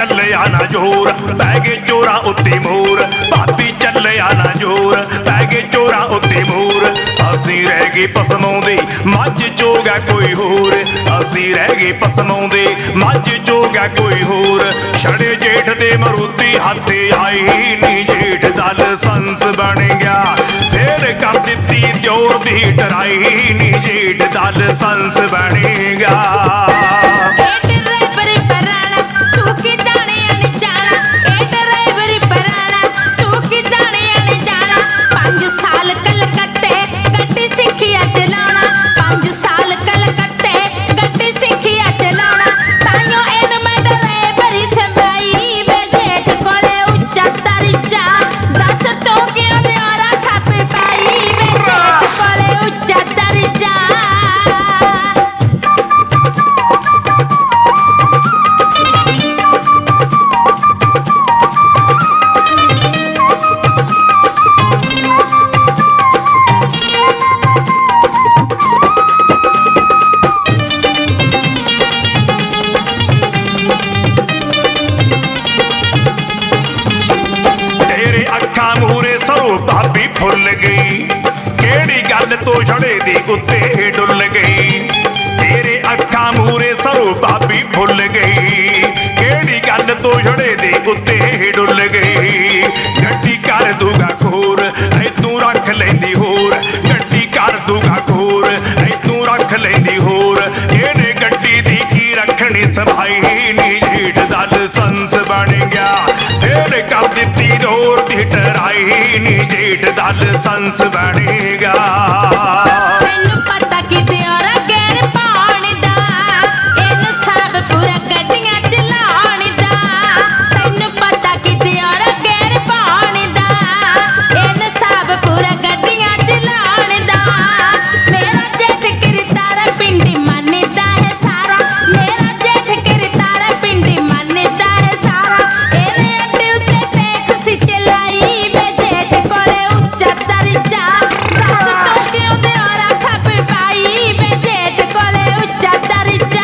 ਚੱਲਿਆ ਨਾ ਜ਼ੋਰ ਪੈ ਗਏ ਚੋਰਾਂ ਉੱਤੇ ਮੋਰ ਭਾਬੀ ਚੱਲਿਆ ਨਾ ਜ਼ੋਰ ਪੈ ਗਏ ਚੋਰਾਂ ਉੱਤੇ ਮੋਰ ਅਸੀਂ ਰਹਿ ਗਏ ਪਸਮਾਉਂਦੇ ਮੱਝ ਚੋਗਾ ਕੋਈ ਹੋਰ ਅਸੀਂ ਰਹਿ ਗਏ ਪਸਮਾਉਂਦੇ ਮੱਝ ਚੋਗਾ ਕੋਈ ਹੋਰ ਛੜੇ ਜੇਠ ਦੇ ਮਰੂਤੀ ਹੱਥ ਆਈ ਨੀ ਜੇਠ ਦਾ ਲਾਇਸੈਂਸ ਬਣ ਗਿਆ ਫੇਰ ਕਰ ਦਿੱਤੀ ਜ਼ੋਰ ਦੀ ਟਰਾਈ ਨੀ ਜੇਠ ਦਾ ਲਾਇਸੈਂਸ ਬਣ ਗਿਆ ਭਾਬੀ ਫੁੱਲ ਗਈ ਕਿਹੜੀ ਗੱਲ ਤੋਂ ਛੜੇ ਦੀ ਉੱਤੇ ਡੁੱਲ ਗਈ ਤੇਰੇ ਅੱਖਾਂ ਮੂਰੇ ਸਰੋ ਭਾਬੀ ਫੁੱਲ ਗਈ ਕਿਹੜੀ ਗੱਲ ਤੋਂ ਛੜੇ ਦੀ ਉੱਤੇ ਡੁੱਲ ਗਈ ਗੱਡੀ ਕਰ ਦੂਗਾ ਖੋਰ ਐ ਤੂੰ ਰੱਖ ਲੈਂਦੀ ਹੋਰ ਗੱਡੀ ਕਰ ਦੂਗਾ ਖੋਰ ਐ ਤੂੰ ਰੱਖ ਲੈਂਦੀ ਹੋਰ ਇਹਨੇ ਗੱਡੀ ਦੀ ਕੀ ਰੱਖਣੀ ਸਫਾਈ ਨੀ ਜੇਠ ਦਾ ਲਾਇਸੈਂਸ ਬਣ ਗਿਆ ਫੇਰ ਕਰ ਦਿੱਤੀ ਜ਼ੋਰ ਦੀ ਟਰਾਈ ਨੀ ਜੇਠ ਦਾ ਲਾਇਸੈਂਸ ਬਣੇਗਾ ਤੈਨੂੰ ਪਤਾ ਕਿ ਦਿਓਰਾ ਗੈਰ ਪਾਉਣ ਦਾ ਇਹਨੂੰ ਸਭ ਪੂਰਾ ਗੱਡੀਆਂ ਚਲਾਉਣ ਦਾ ਤੈਨੂੰ ਪਤਾ ਕਿ ਦਿਓਰਾ ਗੈਰ ਪਾਉਣ ਦਾ ਇਹਨੂੰ ਸਭ ਪੂਰਾ ਗੱਡੀਆਂ ਚਲਾਉਣ ਦਾ ਮੇਰਾ ਜੇਠ ਕਿਰਦਾਰ ਪਿੰਡੀ ਮੰਨਦਾ ਹੈ ਸਾਰਾ ਮੇਰਾ ਜੇਠ ਕਿਰਦਾਰ ਪਿੰਡੀ ਮੰਨਦਾ ਹੈ ਸਾਰਾ ਇਹਨੇ ਅੱਡੇ ਉੱਤੇ ਟੈਕਸੀ ਚਲਾਈ ਵੇ ਜੇਠ ਕੋਲੇ ਉੱਚਾ ਦਰਜਾ ਦੱਸ ਤੂੰ ਕਿਉਂ ਦਿਓਰਾ ਖੱਪ ਪਾਈ ਵੇ ਜੇਠ ਕੋਲੇ ਉੱਚਾ ਦਰਜਾ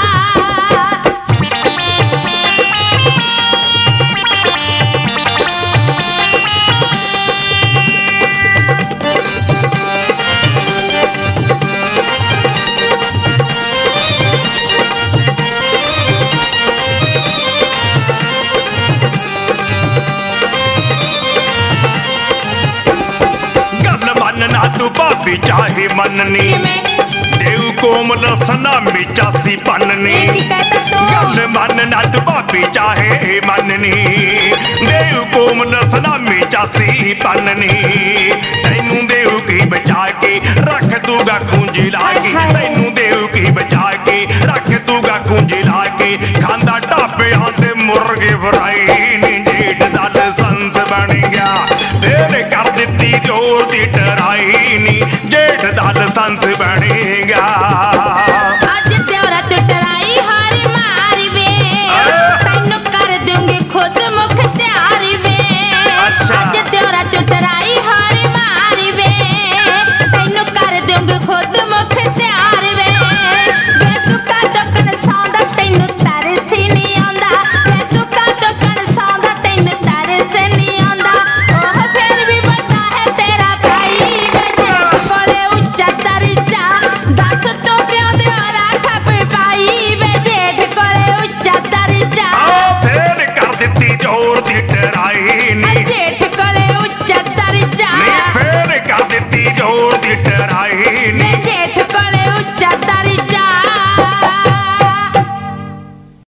ਗੱਲ ਮੰਨਣਾ ਤੂੰ ਭਾਬੀ ਚਾਹੇ ਮੰਨਨੀ ਦੇਉ ਕੋਮਲ ਸਨਾਮੀ ਚਾਸੀ ਪੰਨਨੀ ਕੀ ਕਹਿਤਾ ਤੂੰ ਗੱਲ ਮੰਨਣਾ ਤੂੰ ਭਾਬੀ ਚਾਹੇ ਮੰਨਨੀ ਦੇਉ ਕੋਮਲ ਸਨਾਮੀ ਚਾਸੀ ਪੰਨਨੀ ਤੈਨੂੰ ਦੇਉ ਕੀ ਬਚਾ ਕੇ ਰੱਖ ਦੂਗਾ ਖੂੰਜੀ ਲਾ ਕੇ ਤੈਨੂੰ ਦੇਉ ਕੀ ਬਚਾ ਕੇ ਰੱਖ ਦੂਗਾ ਖੂੰਜੀ ਲਾ ਕੇ ਖਾਂਦਾ ਢਾਬਿਆਂ ਤੇ ਮੁਰਗੇ ਫਰਾਈ ਨੀ ਜੇਠ ਦਾ ਲਾਇਸੈਂਸ ਬਣ ਗਿਆ ਫੇਰ ਕਰ ਦਿੱਤੀ ਜ਼ੋਰ ਦੀ ਟਰਾਈ ਨੀ ਜੇਠ ਦਾ ਲਾਇਸੈਂਸ ਬਣੇਗਾ